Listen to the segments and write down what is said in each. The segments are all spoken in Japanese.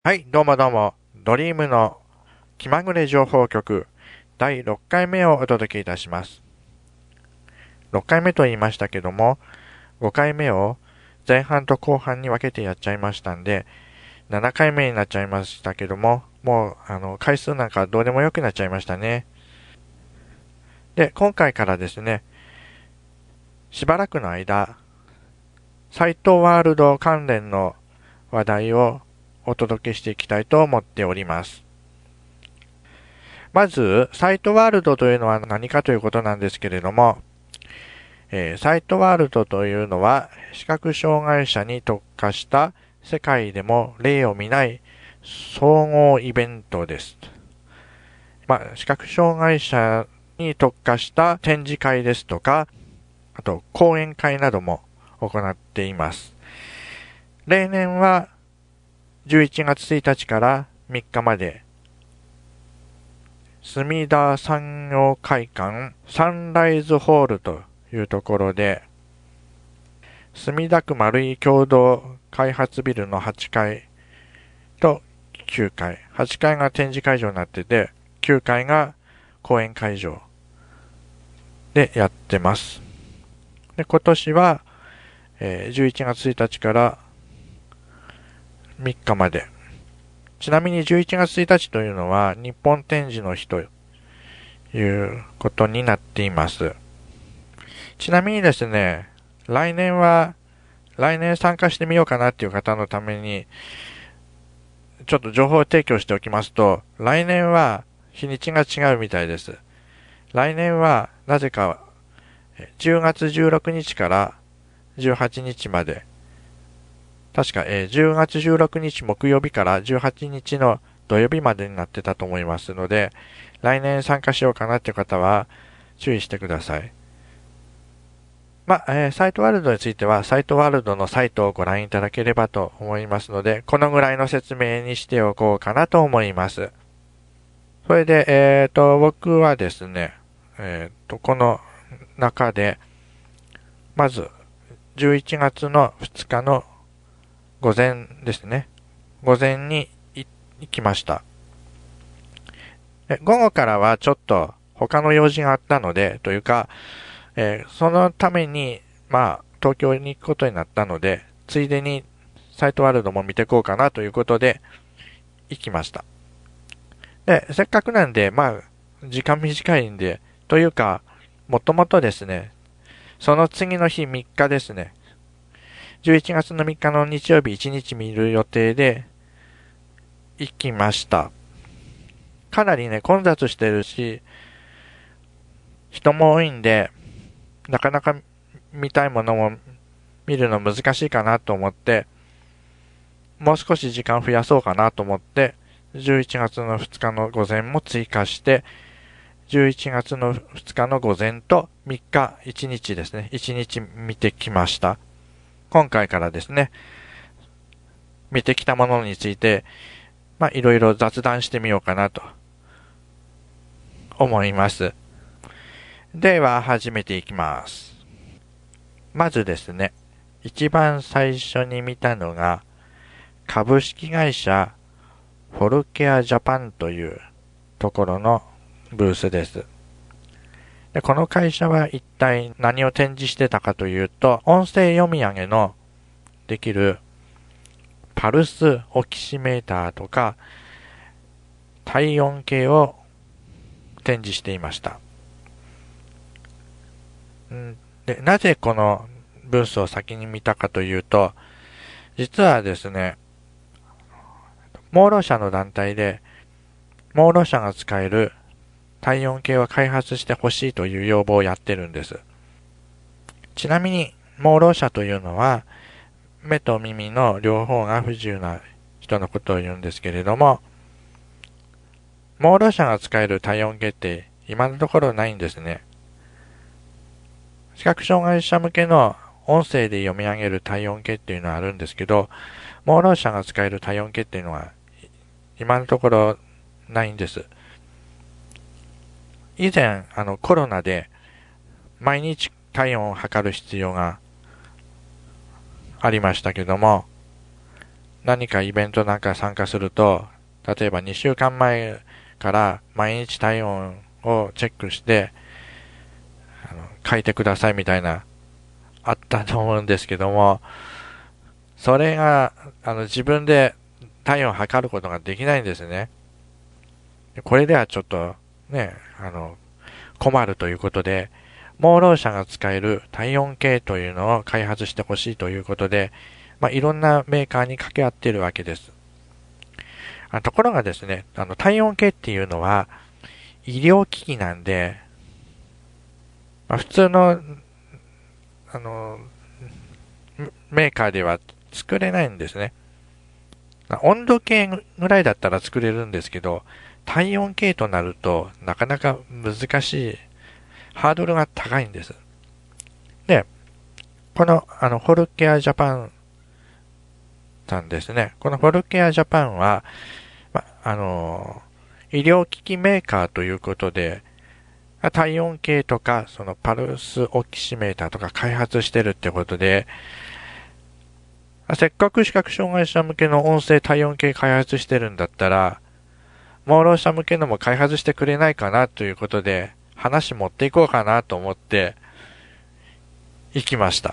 はい、どうもどうも。ドリームの気まぐれ情報局第6回目をお届けいたします。6回目と言いましたけども、5回目を前半と後半に分けてやっちゃいましたんで、7回目になっちゃいましたけども、もう回数なんかどうでもよくなっちゃいましたね。で、今回からですね、しばらくの間、サイトワールド関連の話題をお届けしていきたいと思っております。まず、サイトワールドというのは何かということなんですけれども、サイトワールドというのは、視覚障害者に特化した世界でも例を見ない総合イベントです。視覚障害者に特化した展示会ですとか、あと講演会なども行っています。例年は11月1日から3日まで、墨田産業会館サンライズホールというところで、墨田区丸井共同開発ビルの8階と9階。8階が展示会場になってて、9階が講演会場でやってます。で、今年は、11月1日から3日まで。ちなみに11月1日というのは日本展示の日ということになっています。ちなみにですね、来年参加してみようかなっていう方のために、ちょっと情報提供しておきますと、来年は日にちが違うみたいです。来年はなぜか10月16日から18日まで、確か10月16日木曜日から18日の土曜日までになってたと思いますので、来年参加しようかなっていう方は注意してください。サイトワールドについては、サイトワールドのサイトをご覧いただければと思いますので、このぐらいの説明にしておこうかなと思います。それで、僕はですね、この中で、まず、11月の2日の午前ですね。午前に行きました。午後からはちょっと他の用事があったので、というか、そのために、東京に行くことになったので、ついでにサイトワールドも見ていこうかなということで、行きました。で、せっかくなんで、時間短いんで、というか、もともとですね、その次の日3日ですね、11月の3日の日曜日1日見る予定で、行きました。かなりね、混雑してるし、人も多いんで、なかなか見たいものも見るの難しいかなと思って、もう少し時間増やそうかなと思って、11月の2日の午前も追加して、11月の2日の午前と3日、1日ですね。1日見てきました。今回からですね、見てきたものについて、いろいろ雑談してみようかなと思います。では、始めていきます。まずですね、一番最初に見たのが、株式会社フォルケアジャパンというところのブースです。で、この会社は一体何を展示してたかというと、音声読み上げのできるパルスオキシメーターとか体温計を展示していました。で、なぜこのブースを先に見たかというと、実はですね、盲ろう者の団体で、盲ろう者が使える体温計を開発してほしいという要望をやってるんです。ちなみに、盲ろう者というのは、目と耳の両方が不自由な人のことを言うんですけれども、盲ろう者が使える体温計って今のところないんですね。視覚障害者向けの音声で読み上げる体温計っていうのはあるんですけど、盲ろう者が使える体温計っていうのは今のところないんです。以前、コロナで毎日体温を測る必要がありましたけども、 何かイベントなんか参加すると、例えば2週間前から毎日体温をチェックして、書いてくださいみたいな、あったと思うんですけども、それが、自分で体温を測ることができないんですね。これではちょっと、ね、困るということで、盲ろう者が使える体温計というのを開発してほしいということで、いろんなメーカーに掛け合っているわけです。ところがですね、体温計っていうのは医療機器なんで、普通の、メーカーでは作れないんですね。温度計ぐらいだったら作れるんですけど、体温計となるとなかなか難しい、ハードルが高いんです。で、この、ホルケアジャパンさんですね。このホルケアジャパンは、医療機器メーカーということで、体温計とか、そのパルスオキシメーターとか開発してるってことで、せっかく視覚障害者向けの音声体温計開発してるんだったら、盲ろう者向けのも開発してくれないかなということで、話持っていこうかなと思って行きました。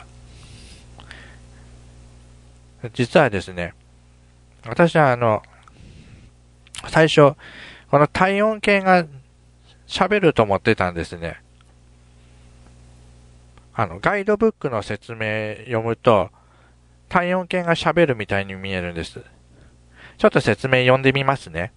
実はですね、私は最初、この体温計が喋ると思ってたんですね。ガイドブックの説明読むと、体温計が喋るみたいに見えるんです。ちょっと説明読んでみますね。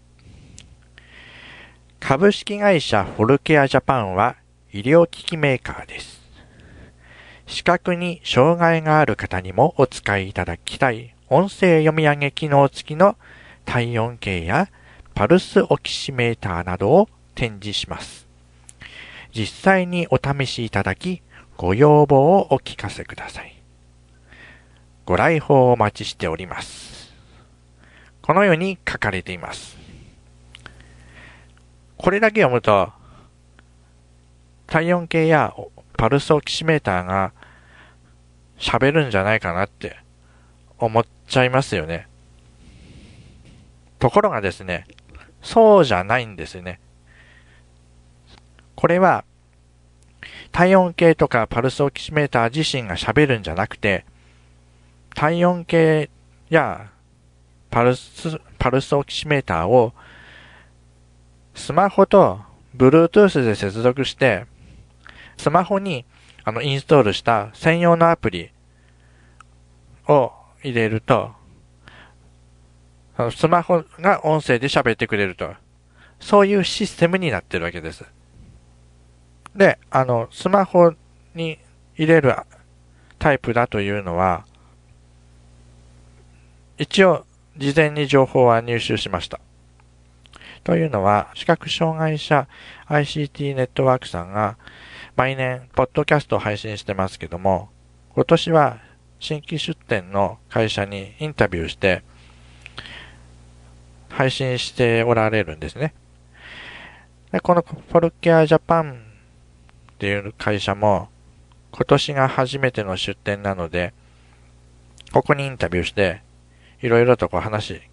株式会社フォルケアジャパンは医療機器メーカーです。視覚に障害がある方にもお使いいただきたい音声読み上げ機能付きの体温計やパルスオキシメーターなどを展示します。実際にお試しいただき、ご要望をお聞かせください。ご来訪をお待ちしております。このように書かれています。これだけ読むと、体温計やパルスオキシメーターが喋るんじゃないかなって思っちゃいますよね。ところがですね、そうじゃないんですよね。これは体温計とかパルスオキシメーター自身が喋るんじゃなくて、体温計やパルスオキシメーターをスマホと Bluetooth で接続して、スマホにインストールした専用のアプリを入れると、スマホが音声で喋ってくれると。そういうシステムになってるわけです。で、スマホに入れるタイプだというのは、一応、事前に情報は入手しました。というのは、視覚障害者 ICT ネットワークさんが毎年、ポッドキャストを配信してますけども、今年は新規出店の会社にインタビューして、配信しておられるんですね。でこのフォルケアジャパンっていう会社も、今年が初めての出店なので、ここにインタビューして、いろいろと話、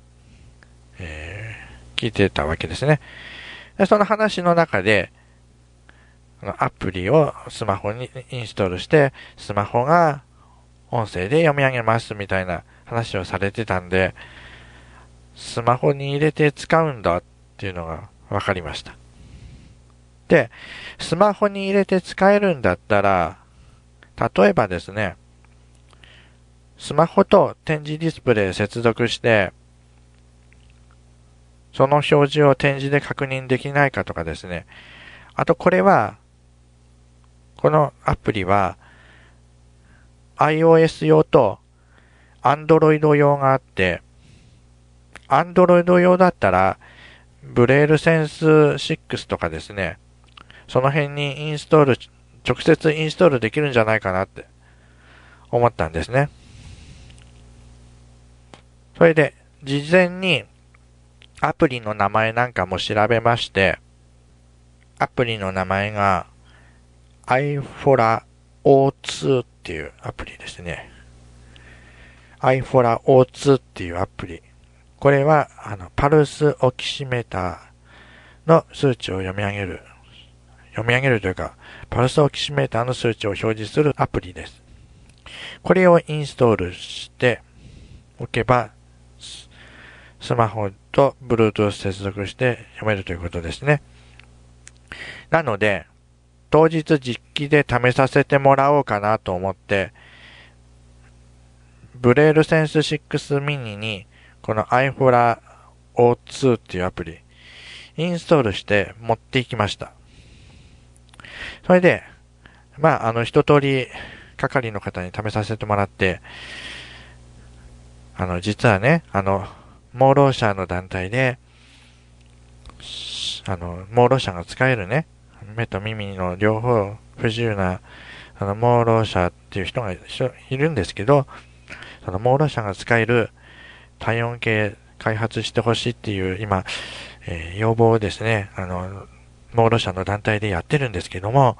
聞いてたわけですね。でその話の中で、アプリをスマホにインストールして、スマホが音声で読み上げますみたいな話をされてたんで、スマホに入れて使うんだっていうのが分かりました。で、スマホに入れて使えるんだったら、例えばですね、スマホと展示ディスプレイ接続して、その表示を展示で確認できないかとかですね。あとここのアプリは iOS 用と Android 用があって、Android 用だったらブレールセンス6とかですね、その辺に直接インストールできるんじゃないかなって思ったんですね。それで、事前にアプリの名前なんかも調べまして、アプリの名前が iFora O2 っていうアプリですね。 iFora O2 っていうアプリ。これは、パルスオキシメーターの数値を読み上げるというか、パルスオキシメーターの数値を表示するアプリです。これをインストールしておけば、スマホと Bluetooth 接続して読めるということですね。なので、当日実機で試させてもらおうかなと思って、ブレールセンス6ミニにこの iFora O2 っていうアプリインストールして持っていきました。それで、一通り係の方に試させてもらって、実はね、盲ろう者の団体で、盲ろう者が使えるね、目と耳の両方不自由な、盲ろう者っていう人がいるんですけど、その盲ろう者が使える体温計開発してほしいっていう今、要望をですね、盲ろう者の団体でやってるんですけども、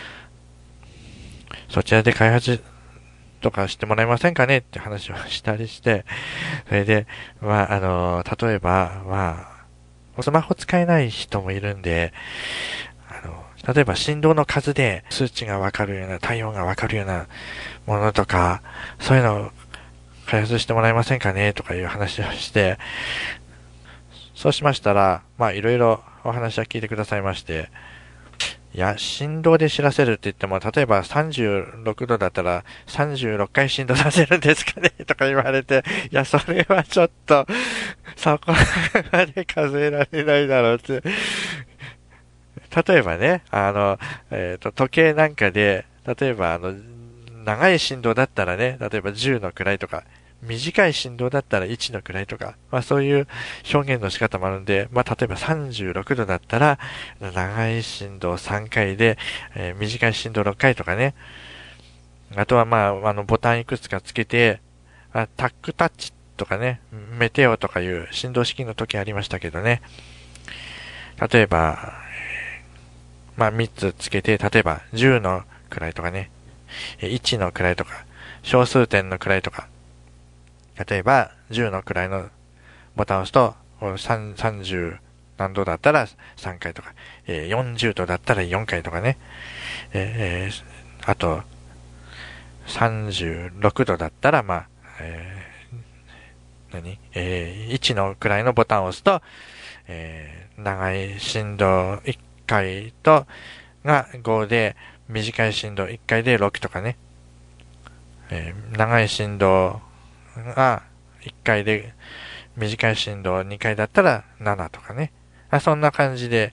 そちらで開発とかしてもらえませんかねって話をしたりして、それで、例えば、スマホ使えない人もいるんで、例えば振動の数で数値がわかるような、体温がわかるようなものとか、そういうのを開発してもらえませんかねとかいう話をして、そうしましたら、いろいろお話は聞いてくださいまして、いや、振動で知らせるって言っても、例えば36度だったら36回振動させるんですかねとか言われて、いや、それはちょっと、そこまで数えられないだろうって。例えばね、時計なんかで、例えば長い振動だったらね、例えば10の位とか、短い振動だったら1の位とか、そういう表現の仕方もあるんで、例えば36度だったら、長い振動3回で、短い振動6回とかね。あとはボタンいくつかつけて、タックタッチとかね、メテオとかいう振動式の時ありましたけどね。例えば、3つつけて、例えば10の位とかね、1の位とか、小数点の位とか、例えば、10の位のボタンを押すと、30何度だったら3回とか、40度だったら4回とかね、あと、36度だったら、1の位のボタンを押すと、長い振動1回が5で、短い振動1回で6とかね、長い振動が1回で、短い振動2回だったら7とかね。そんな感じで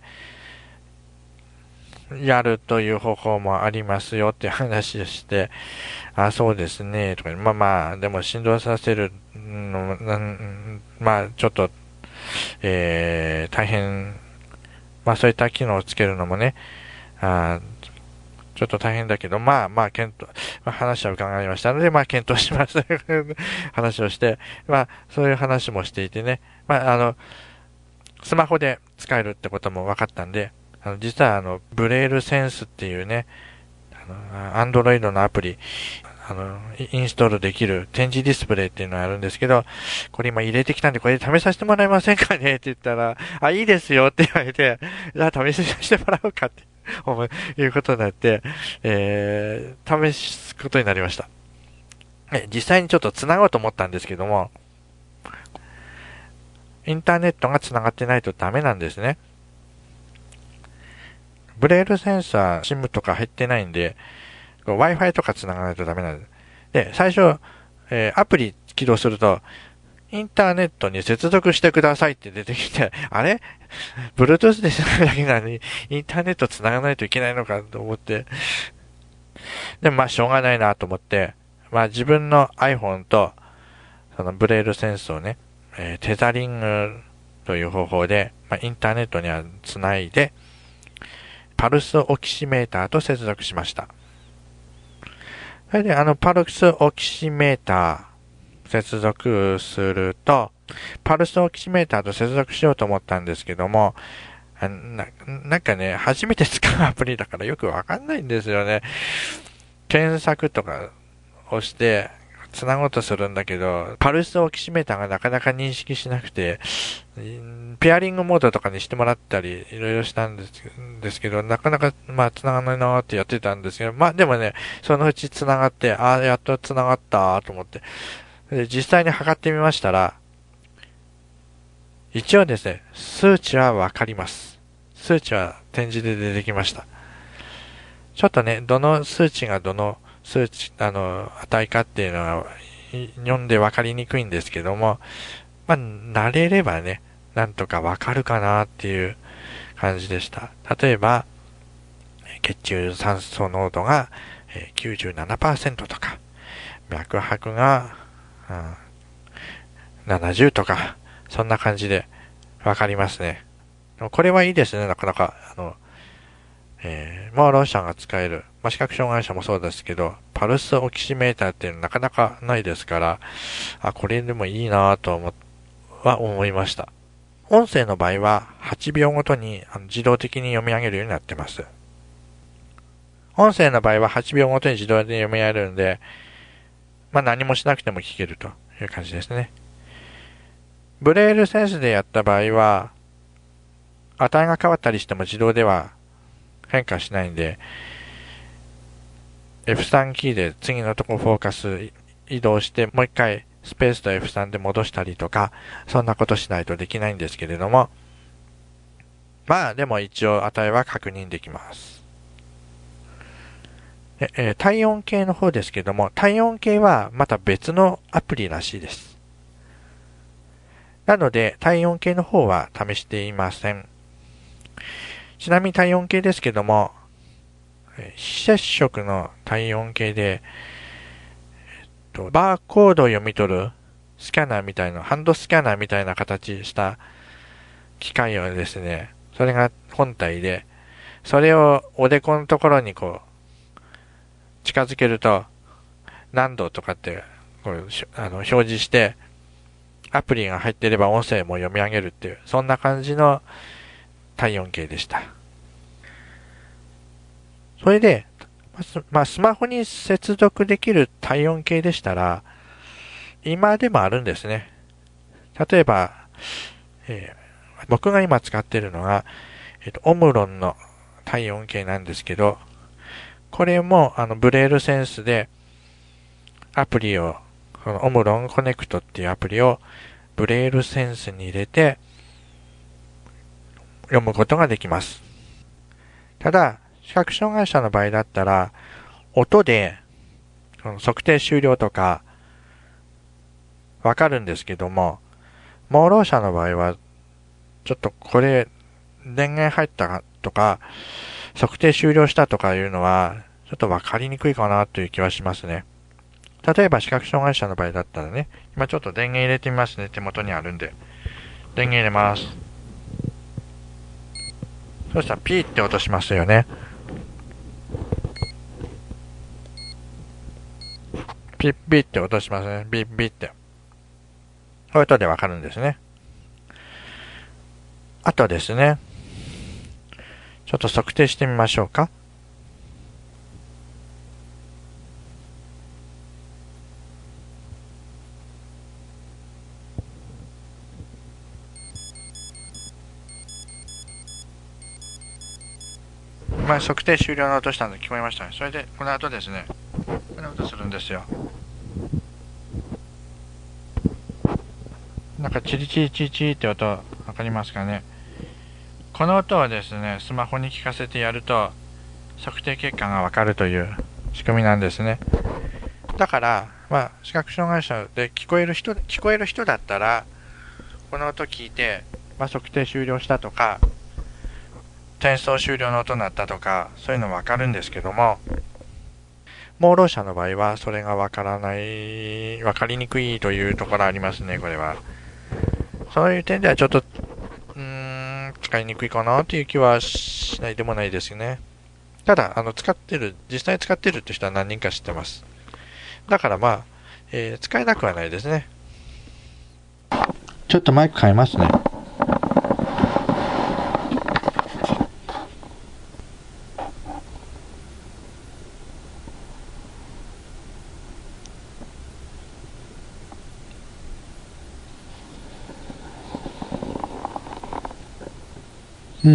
やるという方法もありますよっていう話をして、そうですね、とか、でも振動させるの、ちょっと、大変、そういった機能をつけるのもね、ちょっと大変だけど、話は伺いましたので、検討しますという話をして、そういう話もしていてね、スマホで使えるってことも分かったんで、実はブレールセンスっていうね、アンドロイドのアプリ、インストールできる展示ディスプレイっていうのがあるんですけど、これ今入れてきたんで、これ試させてもらえませんかねって言ったら、いいですよって言われて、じゃあ試させてもらおうかって。いうことになって、試すことになりました。実際にちょっと繋ごうと思ったんですけども、インターネットが繋がってないとダメなんですね。ブレールセンサー、SIM とか入ってないんで、Wi-Fi とか繋がないとダメなんです。で、最初、アプリ起動すると、インターネットに接続してくださいって出てきて、あれ Bluetooth で繋ぐだけなのに、インターネット繋がないといけないのかと思って。でもしょうがないなと思って、自分の iPhone と、そのブレールセンスをね、テザリングという方法で、インターネットには繋いで、パルスオキシメーターと接続しました。それでパルスオキシメーター、接続すると、パルスオキシメーターと接続しようと思ったんですけども、なんかね、初めて使うアプリだからよくわかんないんですよね。検索とか押して、 繋ごうとするんだけど、パルスオキシメーターがなかなか認識しなくて、ペアリングモードとかにしてもらったり、いろいろしたんですけど、なかなか、繋がんないなーってやってたんですけど、でもね、そのうち繋がって、やっと繋がったと思って。で、実際に測ってみましたら、一応ですね、数値はわかります。数値は展示で出てきました。ちょっとね、どの数値がどの数値、値かっていうのは読んでわかりにくいんですけども、慣れればね、なんとかわかるかなっていう感じでした。例えば、血中酸素濃度が97% とか、脈拍が、70とか、そんな感じでわかりますね。これはいいですね、なかなか。盲ろう者が使える、視覚障害者もそうですけど、パルスオキシメーターっていうのなかなかないですから、これでもいいなぁと思いました。音声の場合は8秒ごとに自動的に読み上げるようになってます。音声の場合は8秒ごとに自動で読み上げるんで、何もしなくても聞けるという感じですね。ブレールセンスでやった場合は、値が変わったりしても自動では変化しないんで、F3 キーで次のとこフォーカス移動して、もう一回スペースと F3 で戻したりとか、そんなことしないとできないんですけれども、でも一応値は確認できます。体温計の方ですけども、体温計はまた別のアプリらしいです。なので、体温計の方は試していません。ちなみに体温計ですけども、非接触の体温計で、バーコードを読み取るスキャナーみたいな、ハンドスキャナーみたいな形した機械をですね、それが本体で、それをおでこのところに近づけると、何度とかって表示して、アプリが入っていれば音声も読み上げるっていう、そんな感じの体温計でした。それで、スマホに接続できる体温計でしたら、今でもあるんですね。例えば、僕が今使っているのが、オムロンの体温計なんですけど、これもブレールセンスでアプリを、このオムロンコネクトっていうアプリをブレールセンスに入れて読むことができます。ただ、視覚障害者の場合だったら、音で測定終了とかわかるんですけども、盲ろう者の場合は、ちょっとこれ電源入ったとか、測定終了したとかいうのは、ちょっとわかりにくいかなという気はしますね。例えば視覚障害者の場合だったらね、今ちょっと電源入れてみますね。手元にあるんで。電源入れます。そしたらピーって音しますよね。ピッピッって音しますね。ビッビッって。こういう音でわかるんですね。あとですね、ちょっと測定してみましょうか。測定終了の音したので聞こえましたね。それで、この後ですね、この音するんですよ。なんかチリチリチリチリって音、わかりますかね。この音をですね、スマホに聞かせてやると、測定結果がわかるという仕組みなんですね。だから、視覚障害者で聞こえる人だったら、この音聞いて、測定終了したとか、転送終了の音になったとか、そういうのわかるんですけども、盲ろう者の場合は、それがわかりにくいというところありますね、これは。そういう点ではちょっと、使いにくいかなという気はしないでもないですよね。ただ、実際使ってるって人は何人か知ってます。だから使えなくはないですね。ちょっとマイク変えますね。 うん。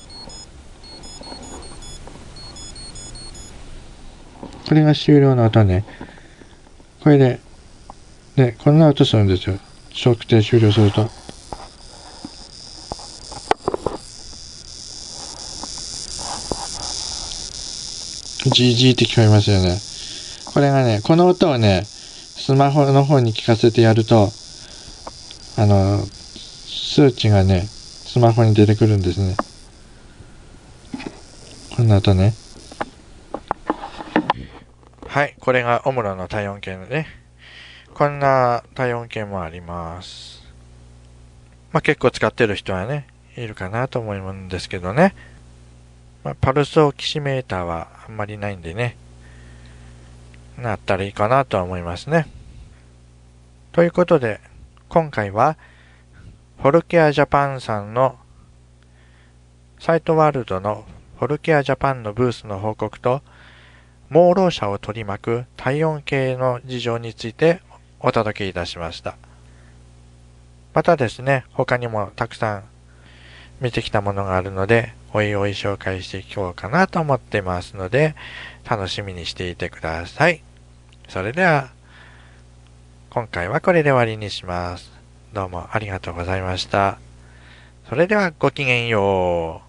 これが終了の音ね。これで、ね、こんな音するんですよ。測定終了すると。ジージーって聞こえますよね。これがね、この音をね、スマホの方に聞かせてやると、数値がね、スマホに出てくるんですね。こんな音ね。はい、これがオムロの体温計のね。こんな体温計もあります。まあ、結構使ってる人はね、いるかなと思うんですけどね。まあ、パルスオキシメーターはあんまりないんでね。なったらいいかなとは思いますね。ということで、今回は、フォルケアジャパンさんの、サイトワールドのフォルケアジャパンのブースの報告と、盲ろう者を取り巻く体温計の事情についてお届けいたしました。またですね、他にもたくさん見てきたものがあるので、おいおい紹介していこうかなと思っていますので、楽しみにしていてください。それでは、今回はこれで終わりにします。どうもありがとうございました。それではごきげんよう。